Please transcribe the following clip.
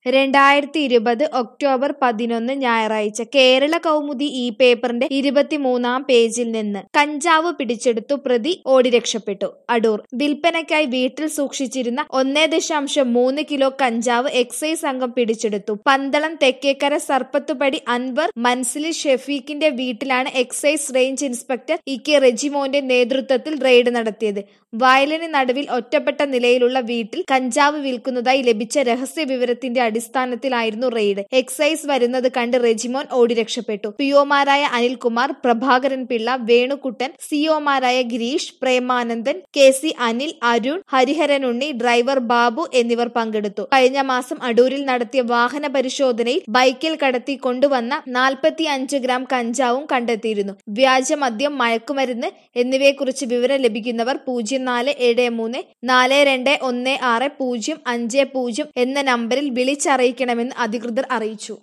2020 October 11 ഞായറാഴ്ച കേരള കൗമുദി ഈ പേപ്പറിന്റെ 23-ാം പേജിൽ നിന്ന് കഞ്ചാവ് പിടിച്ചെടുത്തു, പ്രതി ഓടി രക്ഷപ്പെട്ടു. അടൂർ വിൽപ്പനയ്ക്കായി വീട്ടിൽ സൂക്ഷിച്ചിരുന്ന 1.3 കിലോ കഞ്ചാവ് എക്സൈസ് സംഘം പിടിച്ചെടുത്തു. പന്തളം തെക്കേക്കര സർപ്പത്തുപടി അൻവർ മൻസിലിൽ ഷെഫീഖിന്റെ വീട്ടിലാണ് എക്സൈസ് റേഞ്ച് ഇൻസ്പെക്ടർ ഇ.കെ. റെജിമോന്റെ നേതൃത്വത്തിൽ റെയ്ഡ് നടത്തിയത്. വയലിന് നടുവിൽ ഒറ്റപ്പെട്ട നിലയിലുള്ള വീട്ടിൽ കഞ്ചാവ് വിൽക്കുന്നതായി ലഭിച്ച രഹസ്യ വിവരത്തിന്റെ അടിസ്ഥാനത്തിലായിരുന്നു റെയ്ഡ്. എക്സൈസ് വരുന്നത് കണ്ട് റെജിമോൻ ഓടി രക്ഷപ്പെട്ടു. പിഒമാരായ അനിൽകുമാർ, പ്രഭാകരൻ പിള്ള, വേണുകുട്ടൻ, സിഒമാരായ ഗിരീഷ്, പ്രേമാനന്ദൻ, കെ.സി. അനിൽ, അരുൺ, ഹരിഹരനുണ്ണി, ഡ്രൈവർ ബാബു എന്നിവർ പങ്കെടുത്തു. കഴിഞ്ഞ മാസം അടൂരിൽ നടത്തിയ വാഹന പരിശോധനയിൽ ബൈക്കിൽ കടത്തി കൊണ്ടുവന്ന 45 ഗ്രാം കഞ്ചാവും കണ്ടെത്തിയിരുന്നു. വ്യാജമദ്യം, മയക്കുമരുന്ന് എന്നിവയെക്കുറിച്ച് വിവരം ലഭിക്കുന്നവർ 0473 4216 050 എന്ന നമ്പറിൽ വിളിച്ചറിയിക്കണമെന്ന് അധികൃതർ അറിയിച്ചു.